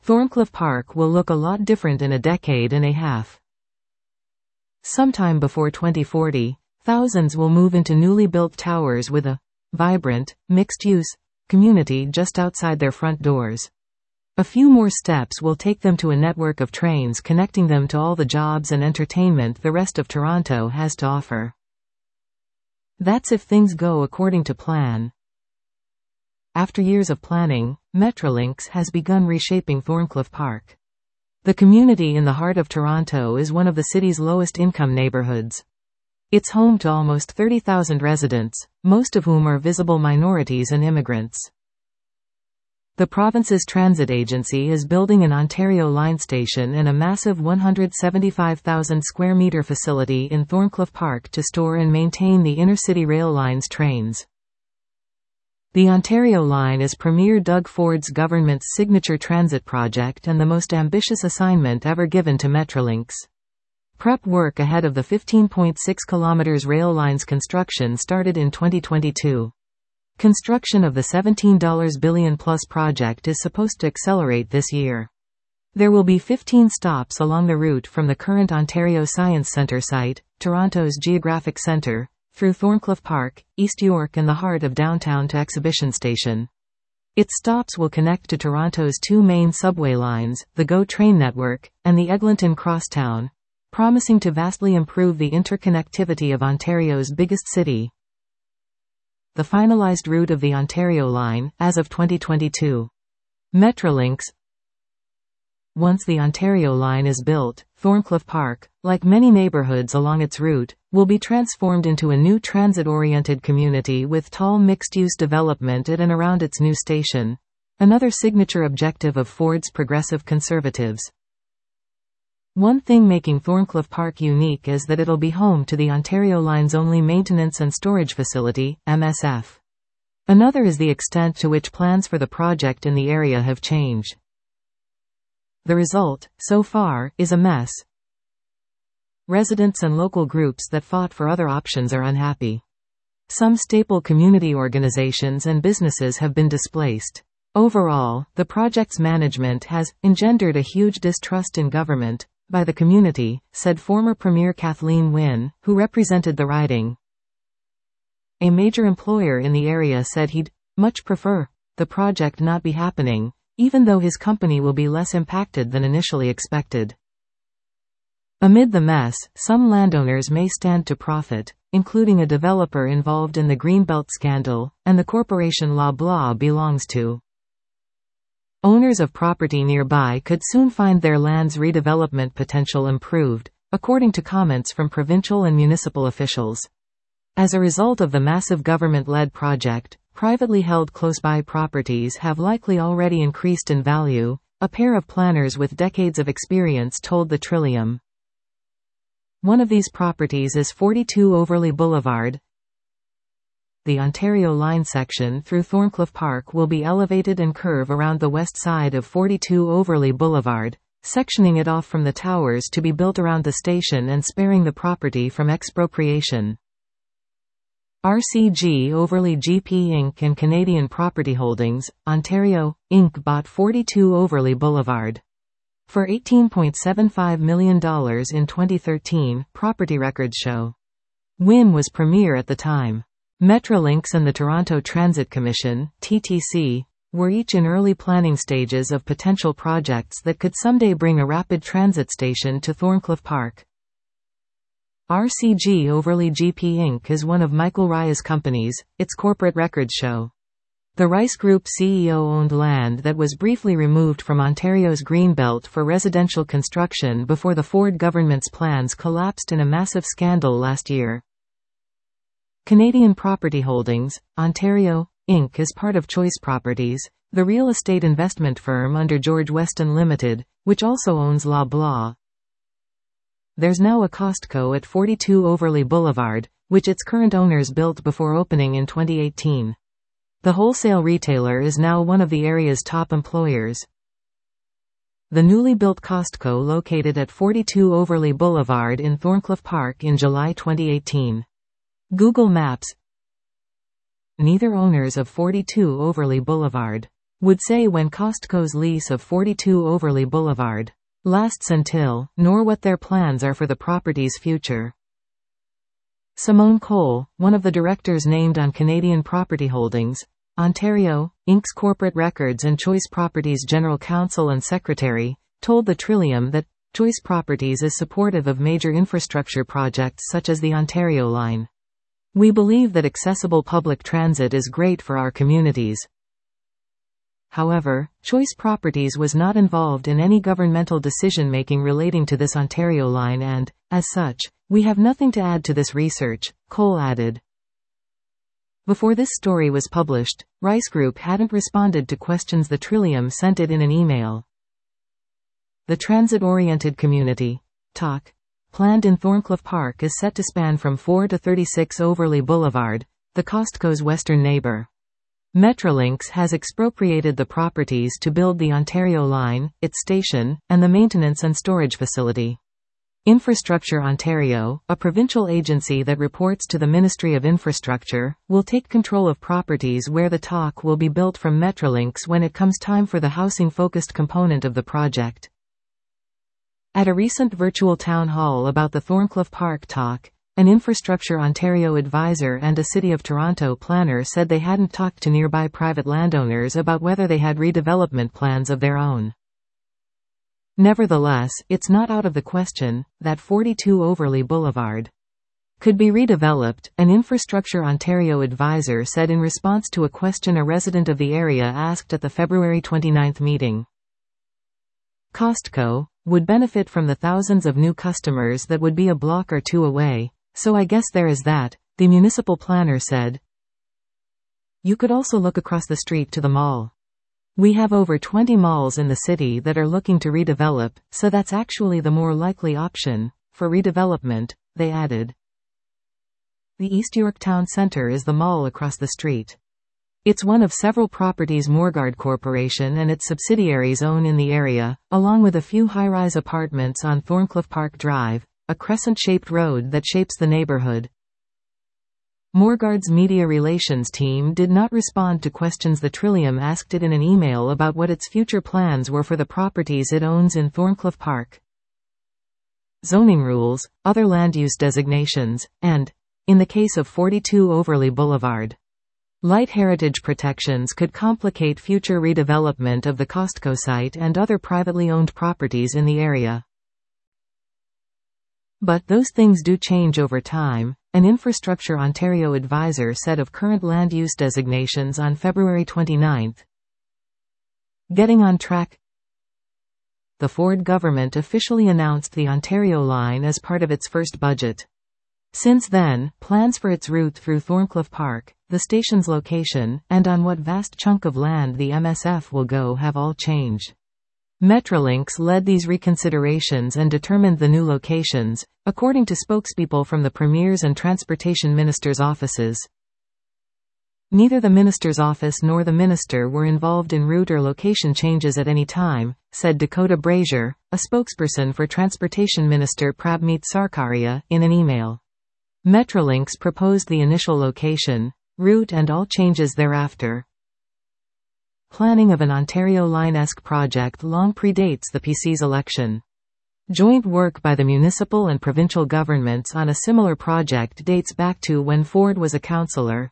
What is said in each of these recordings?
Thorncliffe Park will look a lot different in a decade and a half. Sometime before 2040, thousands will move into newly built towers with a vibrant, mixed-use community just outside their front doors. A few more steps will take them to a network of trains connecting them to all the jobs and entertainment the rest of Toronto has to offer. That's if things go according to plan. After years of planning, Metrolinx has begun reshaping Thorncliffe Park. The community in the heart of Toronto is one of the city's lowest income neighborhoods. It's home to almost 30,000 residents, most of whom are visible minorities and immigrants. The province's transit agency is building an Ontario line station and a massive 175,000 square meter facility in Thorncliffe Park to store and maintain the inner-city rail line's trains. The Ontario line is Premier Doug Ford's government's signature transit project and the most ambitious assignment ever given to Metrolinx. Prep work ahead of the 15.6 km rail line's construction started in 2022. Construction of the $17 billion-plus project is supposed to accelerate this year. There will be 15 stops along the route from the current Ontario Science Centre site, Toronto's geographic centre, through Thorncliffe Park, East York and the heart of downtown to Exhibition Station. Its stops will connect to Toronto's two main subway lines, the GO train network, and the Eglinton Crosstown, promising to vastly improve the interconnectivity of Ontario's biggest city. The finalized route of the Ontario line, as of 2022. Metrolinx. Once the Ontario line is built, Thorncliffe Park, like many neighborhoods along its route, will be transformed into a new transit-oriented community with tall mixed-use development at and around its new station. Another signature objective of Ford's progressive conservatives. One thing making Thorncliffe Park unique is that it'll be home to the Ontario Line's only maintenance and storage facility, MSF. Another is the extent to which plans for the project in the area have changed. The result, so far, is a mess. Residents and local groups that fought for other options are unhappy. Some staple community organizations and businesses have been displaced. Overall, the project's management has engendered a huge distrust in government by the community, said former Premier Kathleen Wynne, who represented the riding. A major employer in the area said he'd much prefer the project not be happening, even though his company will be less impacted than initially expected. Amid the mess, some landowners may stand to profit, including a developer involved in the Greenbelt scandal, and the corporation Loblaw belongs to. Owners of property nearby could soon find their land's redevelopment potential improved, according to comments from provincial and municipal officials. As a result of the massive government-led project, privately held close-by properties have likely already increased in value, a pair of planners with decades of experience told the Trillium. One of these properties is 42 Overley Boulevard. The Ontario line section through Thorncliffe Park will be elevated and curve around the west side of 42 Overley Boulevard, sectioning it off from the towers to be built around the station and sparing the property from expropriation. RCG Overley GP Inc. and Canadian Property Holdings, Ontario, Inc. bought 42 Overley Boulevard for $18.75 million in 2013, property records show. Wynne was premier at the time. Metrolinx and the Toronto Transit Commission, TTC, were each in early planning stages of potential projects that could someday bring a rapid transit station to Thorncliffe Park. RCG Overley GP Inc. is one of Michael Rya's companies, its corporate records show. The Rice Group CEO owned land that was briefly removed from Ontario's Greenbelt for residential construction before the Ford government's plans collapsed in a massive scandal last year. Canadian Property Holdings, Ontario, Inc. is part of Choice Properties, the real estate investment firm under George Weston Limited, which also owns Loblaw. There's now a Costco at 42 Overley Boulevard, which its current owners built before opening in 2018. The wholesale retailer is now one of the area's top employers. The newly built Costco located at 42 Overley Boulevard in Thorncliffe Park in July 2018. Google Maps. Neither owners of 42 Overley Boulevard would say when Costco's lease of 42 Overlea Boulevard lasts until, nor what their plans are for the property's future. Simone Cole, one of the directors named on Canadian Property Holdings, Ontario, Inc.'s Corporate Records and Choice Properties General Counsel and Secretary, told the Trillium that Choice Properties is supportive of major infrastructure projects such as the Ontario Line. We believe that accessible public transit is great for our communities. However, Choice Properties was not involved in any governmental decision-making relating to this Ontario Line and, as such, we have nothing to add to this research, Cole added. Before this story was published, Rice Group hadn't responded to questions the Trillium sent it in an email. The transit-oriented community, TOC, planned in Thorncliffe Park is set to span from 4 to 36 Overlea Boulevard, the Costco's western neighbor. Metrolinx has expropriated the properties to build the Ontario Line, its station, and the maintenance and storage facility. Infrastructure Ontario, a provincial agency that reports to the Ministry of Infrastructure, will take control of properties where the TOC will be built from Metrolinx when it comes time for the housing-focused component of the project. At a recent virtual town hall about the Thorncliffe Park TOC, an Infrastructure Ontario advisor and a City of Toronto planner said they hadn't talked to nearby private landowners about whether they had redevelopment plans of their own. Nevertheless, it's not out of the question that 42 Overlea Boulevard could be redeveloped, an Infrastructure Ontario advisor said in response to a question a resident of the area asked at the February 29 meeting. Costco would benefit from the thousands of new customers that would be a block or two away, so I guess there is that, the municipal planner said. You could also look across the street to the mall. We have over 20 malls in the city that are looking to redevelop, so that's actually the more likely option for redevelopment, they added. The East York Town Centre is the mall across the street. It's one of several properties Morguard Corporation and its subsidiaries own in the area, along with a few high-rise apartments on Thorncliffe Park Drive, a crescent-shaped road that shapes the neighborhood. Morguard's media relations team did not respond to questions the Trillium asked it in an email about what its future plans were for the properties it owns in Thorncliffe Park. Zoning rules, other land use designations, and, in the case of 42 Overlea Boulevard, light heritage protections could complicate future redevelopment of the Costco site and other privately owned properties in the area. But those things do change over time, an Infrastructure Ontario advisor said of current land use designations on February 29. Getting on track. The Ford government officially announced the Ontario Line as part of its first budget. Since then, plans for its route through Thorncliffe Park, the station's location, and on what vast chunk of land the MSF will go have all changed. Metrolinx led these reconsiderations and determined the new locations, according to spokespeople from the Premier's and Transportation Minister's offices. Neither the Minister's office nor the Minister were involved in route or location changes at any time, said Dakota Brazier, a spokesperson for Transportation Minister Prabmeet Sarkaria, in an email. Metrolinx proposed the initial location, route and all changes thereafter. Planning of an Ontario Line-esque project long predates the PC's election. Joint work by the municipal and provincial governments on a similar project dates back to when Ford was a councillor.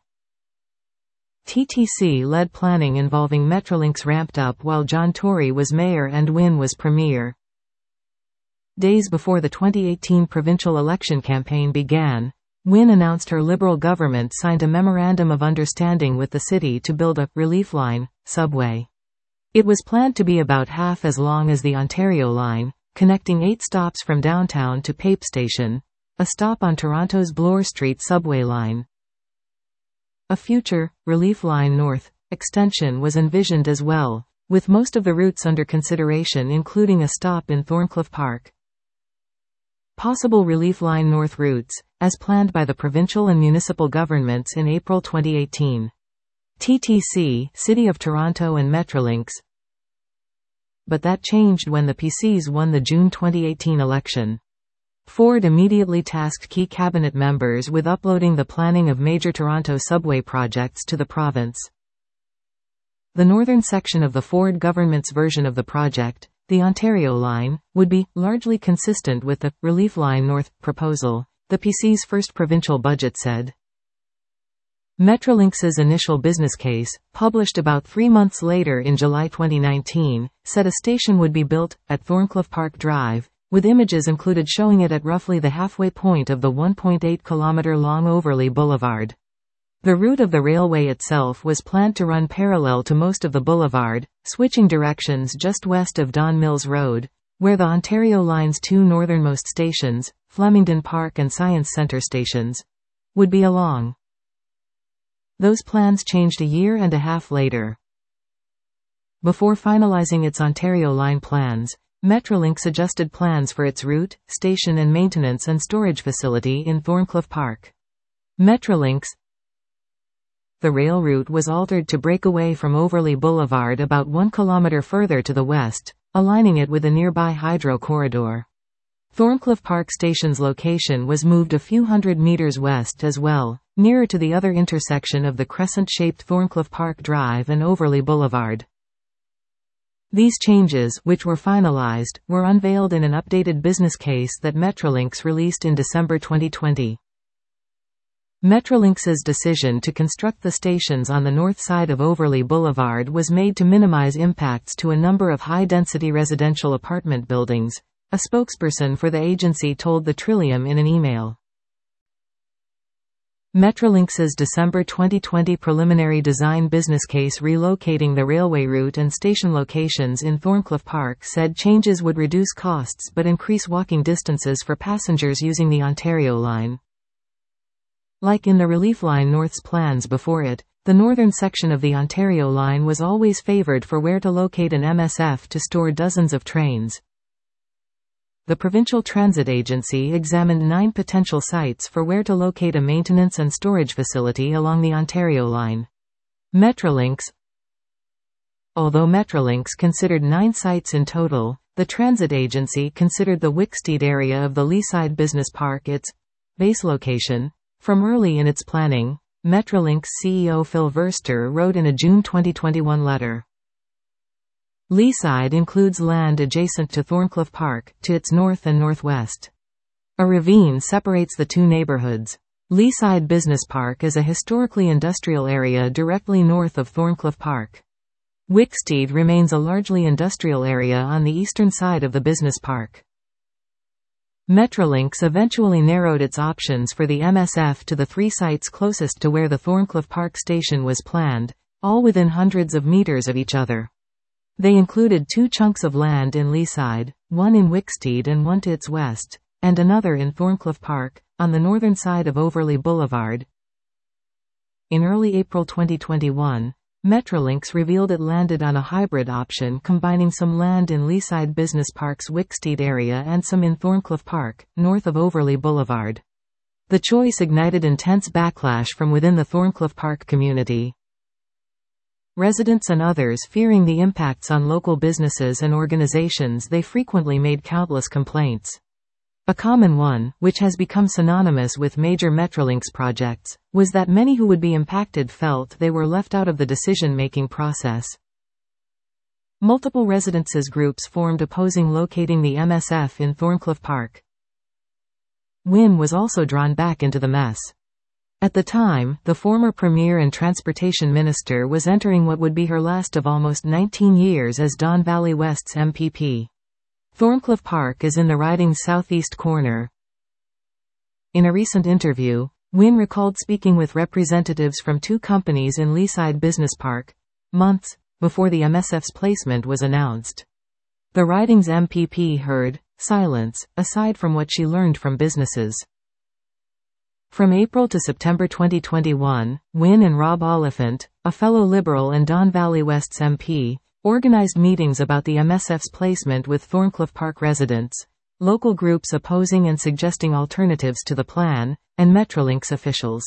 TTC led planning involving Metrolinx ramped up while John Tory was mayor and Wynne was premier. Days before the 2018 provincial election campaign began, Wynne announced her Liberal government signed a Memorandum of Understanding with the city to build a «relief line» subway. It was planned to be about half as long as the Ontario Line, connecting 8 stops from downtown to Pape Station, a stop on Toronto's Bloor Street subway line. A future «Relief Line North» extension was envisioned as well, with most of the routes under consideration including a stop in Thorncliffe Park. Possible Relief Line North routes, as planned by the provincial and municipal governments in April 2018. TTC, City of Toronto and Metrolinx. But that changed when the PCs won the June 2018 election. Ford immediately tasked key cabinet members with uploading the planning of major Toronto subway projects to the province. The northern section of the Ford government's version of the project, the Ontario Line, would be largely consistent with the Relief Line North proposal, the PC's first provincial budget said. Metrolinx's initial business case, published about 3 months later in July 2019, said a station would be built at Thorncliffe Park Drive, with images included showing it at roughly the halfway point of the 1.8-kilometer-long Overlea Boulevard. The route of the railway itself was planned to run parallel to most of the boulevard, switching directions just west of Don Mills Road, where the Ontario Line's 2 northernmost stations, Flemington Park and Science Centre stations, would be along. Those plans changed a year and a half later. Before finalizing its Ontario Line plans, Metrolinx adjusted plans for its route, station and maintenance and storage facility in Thorncliffe Park. Metrolinx. The rail route was altered to break away from Overlea Boulevard about 1 kilometer further to the west, aligning it with a nearby hydro corridor. Thorncliffe Park Station's location was moved a few hundred meters west as well, nearer to the other intersection of the crescent-shaped Thorncliffe Park Drive and Overlea Boulevard. These changes, which were finalized, were unveiled in an updated business case that Metrolinx released in December 2020. Metrolinx's decision to construct the stations on the north side of Overlea Boulevard was made to minimize impacts to a number of high-density residential apartment buildings, a spokesperson for the agency told the Trillium in an email. Metrolinx's December 2020 preliminary design business case relocating the railway route and station locations in Thorncliffe Park said changes would reduce costs but increase walking distances for passengers using the Ontario Line. Like in the Relief Line North's plans before it, the northern section of the Ontario Line was always favored for where to locate an MSF to store dozens of trains. The Provincial Transit Agency examined 9 potential sites for where to locate a maintenance and storage facility along the Ontario Line. Although Metrolinx considered 9 sites in total, the transit agency considered the Wicksteed area of the Leaside Business Park its base location. From early in its planning, Metrolinx CEO Phil Verster wrote in a June 2021 letter. Leaside includes land adjacent to Thorncliffe Park, to its north and northwest. A ravine separates the 2 neighborhoods. Leaside Business Park is a historically industrial area directly north of Thorncliffe Park. Wicksteed remains a largely industrial area on the eastern side of the business park. Metrolinx eventually narrowed its options for the MSF to the 3 sites closest to where the Thorncliffe Park station was planned, all within hundreds of meters of each other. They included 2 chunks of land in Leaside, one in Wicksteed and one to its west, and another in Thorncliffe Park, on the northern side of Overlea Boulevard. In early April 2021, Metrolinx revealed it landed on a hybrid option combining some land in Leaside Business Park's Wicksteed area and some in Thorncliffe Park, north of Overlea Boulevard. The choice ignited intense backlash from within the Thorncliffe Park community. Residents and others fearing the impacts on local businesses and organizations, they frequently made countless complaints. A common one, which has become synonymous with major Metrolinx projects, was that many who would be impacted felt they were left out of the decision-making process. Multiple residences groups formed opposing locating the MSF in Thorncliffe Park. Wynne was also drawn back into the mess. At the time, the former Premier and Transportation Minister was entering what would be her last of almost 19 years as Don Valley West's MPP. Thorncliffe Park is in the riding's southeast corner. In a recent interview, Wynne recalled speaking with representatives from 2 companies in Leaside Business Park, months before the MSF's placement was announced. The riding's MPP heard silence, aside from what she learned from businesses. From April to September 2021, Wynne and Rob Oliphant, a fellow Liberal and Don Valley West's MP, organized meetings about the MSF's placement with Thorncliffe Park residents, local groups opposing and suggesting alternatives to the plan, and Metrolinx officials.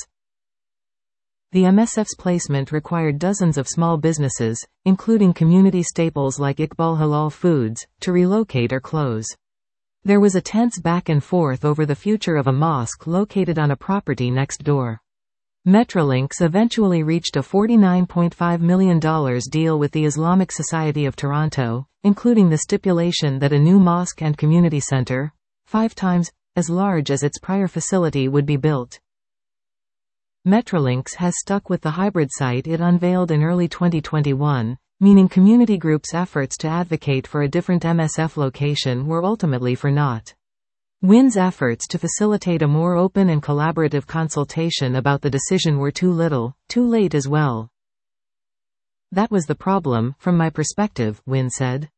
The MSF's placement required dozens of small businesses, including community staples like Iqbal Halal Foods, to relocate or close. There was a tense back and forth over the future of a mosque located on a property next door. Metrolinx eventually reached a $49.5 million deal with the Islamic Society of Toronto, including the stipulation that a new mosque and community centre, 5 times as large as its prior facility, would be built. Metrolinx has stuck with the hybrid site it unveiled in early 2021, meaning community groups' efforts to advocate for a different MSF location were ultimately for naught. WIN's efforts to facilitate a more open and collaborative consultation about the decision were too little, too late as well. That was the problem, from my perspective, WIN said.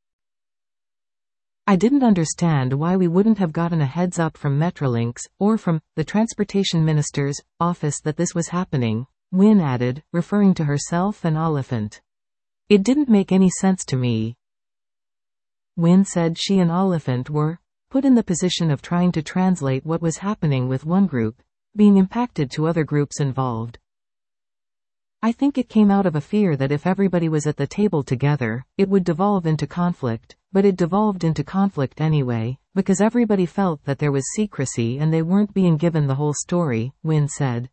I didn't understand why we wouldn't have gotten a heads up from Metrolinx, or from the Transportation Minister's office that this was happening, WIN added, referring to herself and Oliphant. It didn't make any sense to me. WIN said she and Oliphant were put in the position of trying to translate what was happening with one group, being impacted to other groups involved. I think it came out of a fear that if everybody was at the table together, it would devolve into conflict, but it devolved into conflict anyway, because everybody felt that there was secrecy and they weren't being given the whole story, WIN said.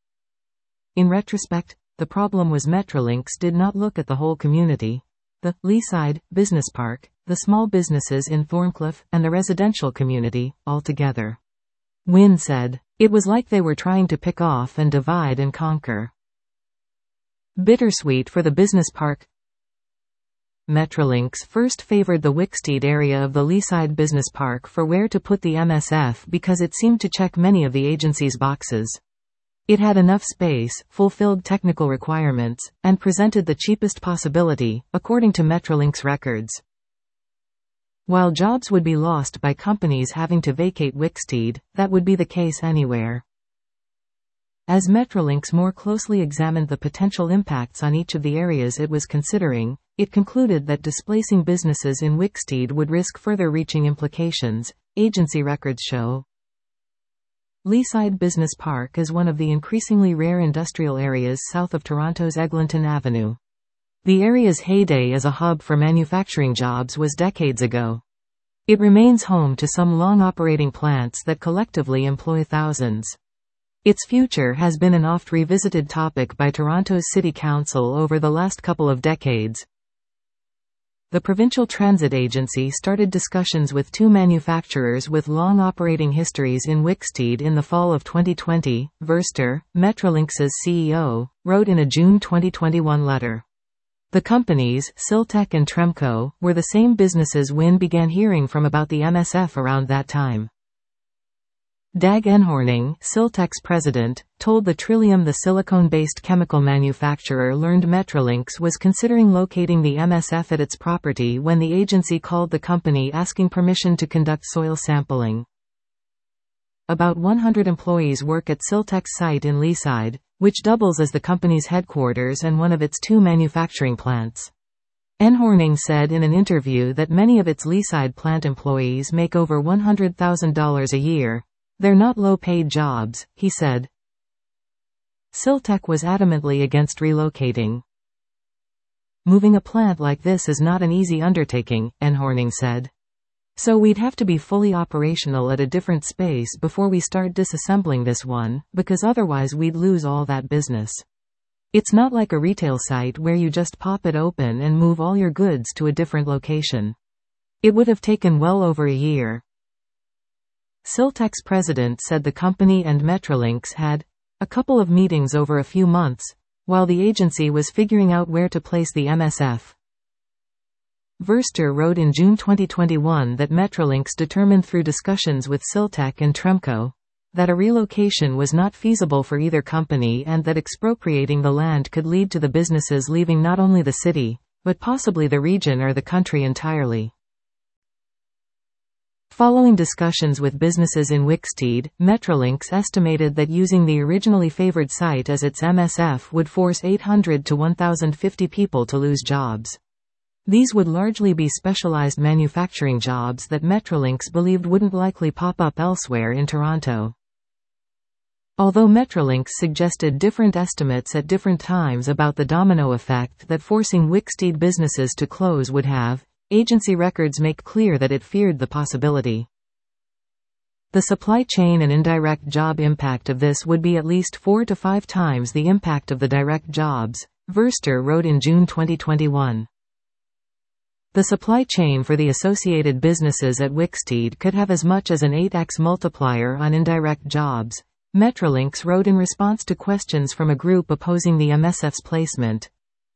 In retrospect, the problem was Metrolinx did not look at the whole community. The Leaside Business Park, the small businesses in Thorncliffe, and the residential community, all together. WIN said. It was like they were trying to pick off and divide and conquer. Bittersweet for the business park. Metrolinx first favored the Wicksteed area of the Leaside Business Park for where to put the MSF because it seemed to check many of the agency's boxes. It had enough space, fulfilled technical requirements, and presented the cheapest possibility, according to Metrolinx records. While jobs would be lost by companies having to vacate Wicksteed, that would be the case anywhere. As Metrolinx more closely examined the potential impacts on each of the areas it was considering, it concluded that displacing businesses in Wicksteed would risk further reaching implications, agency records show. Leaside Business Park is one of the increasingly rare industrial areas south of Toronto's Eglinton Avenue. The area's heyday as a hub for manufacturing jobs was decades ago. It remains home to some long-operating plants that collectively employ thousands. Its future has been an oft-revisited topic by Toronto's City Council over the last couple of decades. The Provincial Transit Agency started discussions with 2 manufacturers with long operating histories in Wicksteed in the fall of 2020, Verster, Metrolinx's CEO, wrote in a June 2021 letter. The companies, Siltec and Tremco, were the same businesses WIN began hearing from about the MSF around that time. Dag Enhorning, Siltec's president, told the Trillium the silicone-based chemical manufacturer learned Metrolinx was considering locating the MSF at its property when the agency called the company asking permission to conduct soil sampling. About 100 employees work at Siltec's site in Leaside, which doubles as the company's headquarters and one of its 2 manufacturing plants. Enhorning said in an interview that many of its Leaside plant employees make over $100,000 a year. They're not low-paid jobs, he said. Siltec was adamantly against relocating. Moving a plant like this is not an easy undertaking, Enhorning said. So we'd have to be fully operational at a different space before we start disassembling this one, because otherwise we'd lose all that business. It's not like a retail site where you just pop it open and move all your goods to a different location. It would have taken well over a year. Siltec's president said the company and Metrolinx had a couple of meetings over a few months, while the agency was figuring out where to place the MSF. Verster wrote in June 2021 that Metrolinx determined through discussions with Siltec and Tremco that a relocation was not feasible for either company and that expropriating the land could lead to the businesses leaving not only the city, but possibly the region or the country entirely. Following discussions with businesses in Wicksteed, Metrolinx estimated that using the originally favored site as its MSF would force 800 to 1,050 people to lose jobs. These would largely be specialized manufacturing jobs that Metrolinx believed wouldn't likely pop up elsewhere in Toronto. Although Metrolinx suggested different estimates at different times about the domino effect that forcing Wicksteed businesses to close would have, agency records make clear that it feared the possibility. The supply chain and indirect job impact of this would be at least 4 to 5 times the impact of the direct jobs, Verster wrote in June 2021. The supply chain for the associated businesses at Wicksteed could have as much as an 8x multiplier on indirect jobs, Metrolinx wrote in response to questions from a group opposing the MSF's placement.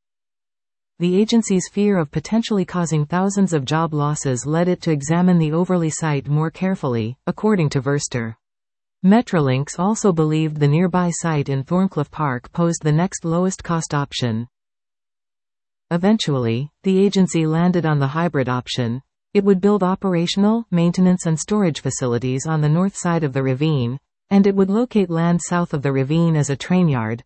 The agency's fear of potentially causing thousands of job losses led it to examine the Overley site more carefully, according to Verster. Metrolinx also believed the nearby site in Thorncliffe Park posed the next lowest cost option. Eventually, the agency landed on the hybrid option. It would build operational, maintenance and storage facilities on the north side of the ravine, and it would locate land south of the ravine as a train yard.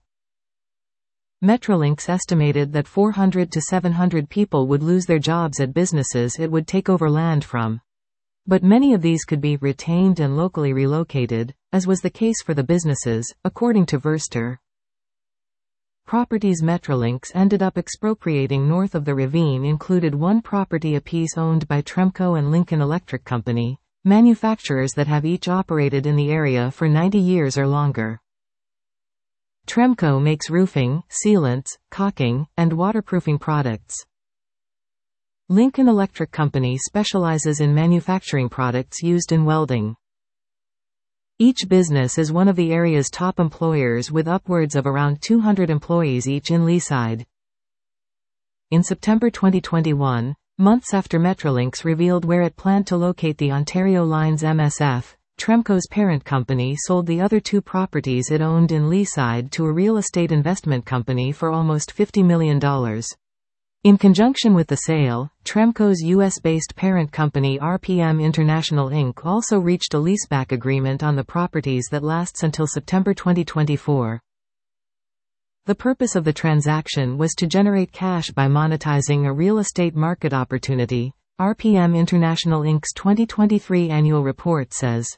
Metrolinx estimated that 400 to 700 people would lose their jobs at businesses it would take over land from. But many of these could be retained and locally relocated, as was the case for the businesses, according to Verster. Properties Metrolinx ended up expropriating north of the ravine included one property apiece owned by Tremco and Lincoln Electric Company, manufacturers that have each operated in the area for 90 years or longer. Tremco makes roofing, sealants, caulking, and waterproofing products. Lincoln Electric Company specializes in manufacturing products used in welding. Each business is one of the area's top employers with upwards of around 200 employees each in Leaside. In September 2021, months after Metrolinx revealed where it planned to locate the Ontario Line's MSF, Tremco's parent company sold the other 2 properties it owned in Leaside to a real estate investment company for almost $50 million. In conjunction with the sale, Tremco's U.S.-based parent company RPM International Inc. also reached a leaseback agreement on the properties that lasts until September 2024. The purpose of the transaction was to generate cash by monetizing a real estate market opportunity, RPM International Inc.'s 2023 annual report says.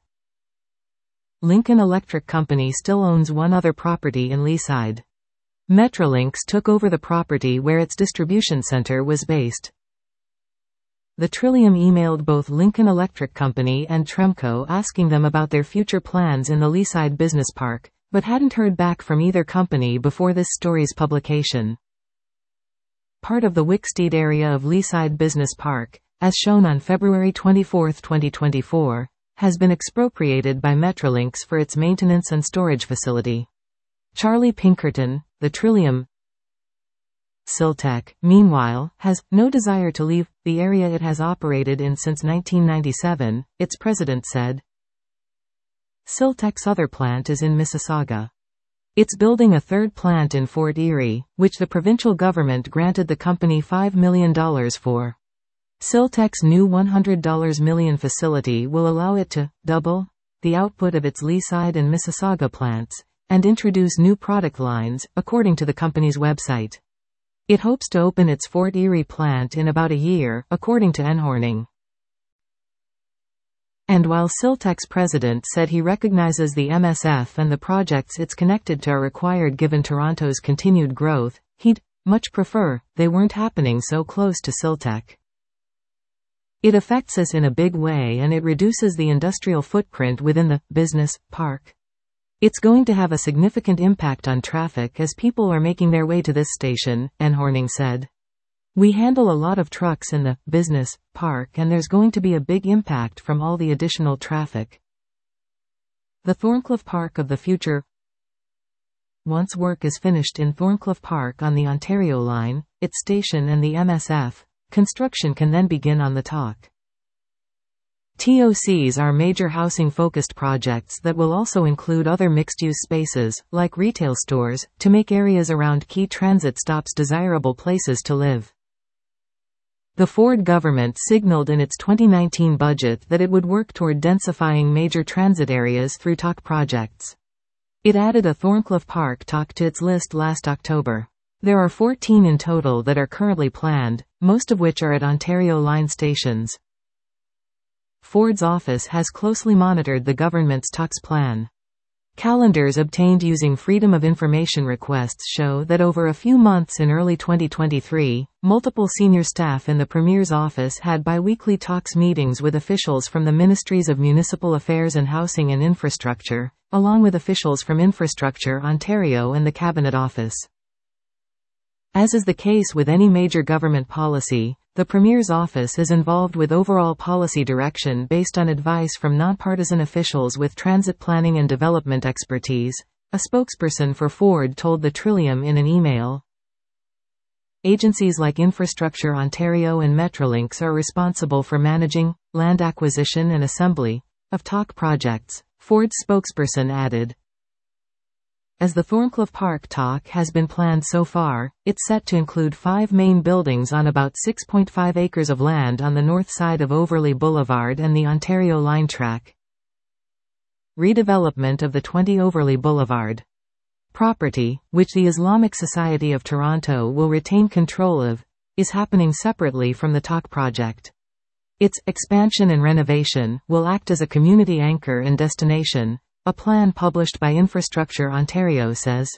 Lincoln Electric Company still owns one other property in Leaside. Metrolinx took over the property where its distribution center was based. The Trillium emailed both Lincoln Electric Company and Tremco asking them about their future plans in the Leaside Business Park, but hadn't heard back from either company before this story's publication. Part of the Wicksteed area of Leaside Business Park, as shown on February 24, 2024, has been expropriated by Metrolinx for its maintenance and storage facility. Charlie Pinkerton, the Trillium Siltec, meanwhile, has no desire to leave the area it has operated in since 1997, its president said. Siltec's other plant is in Mississauga. It's building a third plant in Fort Erie, which the provincial government granted the company $5 million for. Siltec's new $100 million facility will allow it to double the output of its Leaside and Mississauga plants, and introduce new product lines, according to the company's website. It hopes to open its Fort Erie plant in about a year, according to Enhorning. And while Siltec's president said he recognizes the MSF and the projects it's connected to are required given Toronto's continued growth, he'd much prefer they weren't happening so close to Siltec. It affects us in a big way and it reduces the industrial footprint within the business park. It's going to have a significant impact on traffic as people are making their way to this station, Enhorning said. We handle a lot of trucks in the business park and there's going to be a big impact from all the additional traffic. The Thorncliffe Park of the future. Once work is finished in Thorncliffe Park on the Ontario Line, its station and the MSF, construction can then begin on the TOC. TOCs are major housing-focused projects that will also include other mixed-use spaces, like retail stores, to make areas around key transit stops desirable places to live. The Ford government signaled in its 2019 budget that it would work toward densifying major transit areas through TOC projects. It added a Thorncliffe Park TOC to its list last October. There are 14 in total that are currently planned, most of which are at Ontario Line stations. Ford's office has closely monitored the government's TOC's plan. Calendars obtained using Freedom of Information requests show that over a few months in early 2023, multiple senior staff in the Premier's office had bi-weekly talks meetings with officials from the Ministries of Municipal Affairs and Housing and Infrastructure, along with officials from Infrastructure Ontario and the Cabinet Office. As is the case with any major government policy, the Premier's office is involved with overall policy direction based on advice from nonpartisan officials with transit planning and development expertise, a spokesperson for Ford told the Trillium in an email. Agencies like Infrastructure Ontario and Metrolinx are responsible for managing land acquisition and assembly of TOC projects, Ford's spokesperson added. As the Thorncliffe Park TOC has been planned so far, it's set to include 5 main buildings on about 6.5 acres of land on the north side of Overley Boulevard and the Ontario Line track. Redevelopment of the 20 Overley Boulevard property, which the Islamic Society of Toronto will retain control of, is happening separately from the TOC project. Its expansion and renovation will act as a community anchor and destination, a plan published by Infrastructure Ontario says.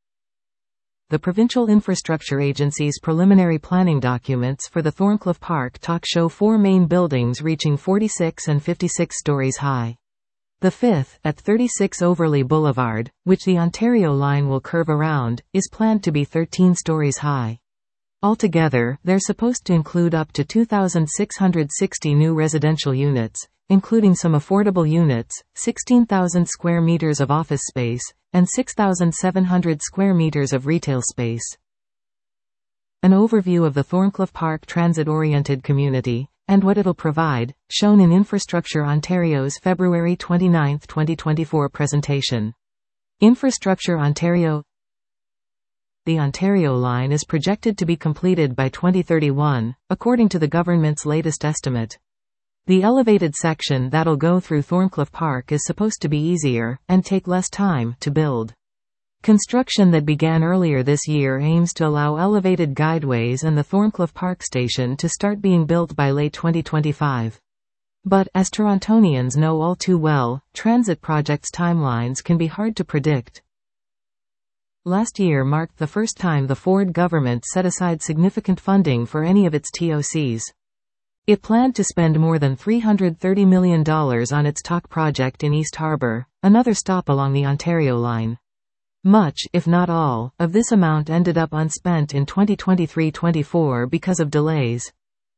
The Provincial Infrastructure Agency's preliminary planning documents for the Thorncliffe Park TOC show 4 main buildings reaching 46 and 56 stories high. The fifth, at 36 Overley Boulevard, which the Ontario line will curve around, is planned to be 13 stories high. Altogether, they're supposed to include up to 2,660 new residential units, including some affordable units, 16,000 square meters of office space, and 6,700 square meters of retail space. An overview of the Thorncliffe Park transit-oriented community, and what it'll provide, shown in Infrastructure Ontario's February 29, 2024 presentation. Infrastructure Ontario. The Ontario line is projected to be completed by 2031, according to the government's latest estimate. The elevated section that'll go through Thorncliffe Park is supposed to be easier, and take less time, to build. Construction that began earlier this year aims to allow elevated guideways and the Thorncliffe Park station to start being built by late 2025. But, as Torontonians know all too well, transit projects' timelines can be hard to predict. Last year marked the first time the Ford government set aside significant funding for any of its TOCs. It planned to spend more than $330 million on its TOC project in East Harbour, another stop along the Ontario line. Much, if not all, of this amount ended up unspent in 2023-24 because of delays.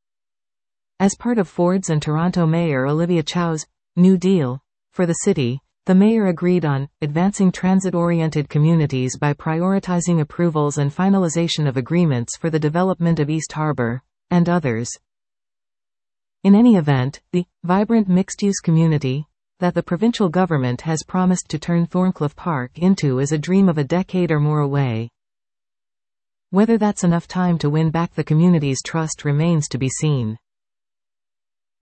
As part of Ford's and Toronto Mayor Olivia Chow's New Deal for the city, the mayor agreed on advancing transit-oriented communities by prioritizing approvals and finalization of agreements for the development of East Harbour, and others. In any event, the vibrant mixed-use community that the provincial government has promised to turn Thorncliffe Park into is a dream of a decade or more away. Whether that's enough time to win back the community's trust remains to be seen.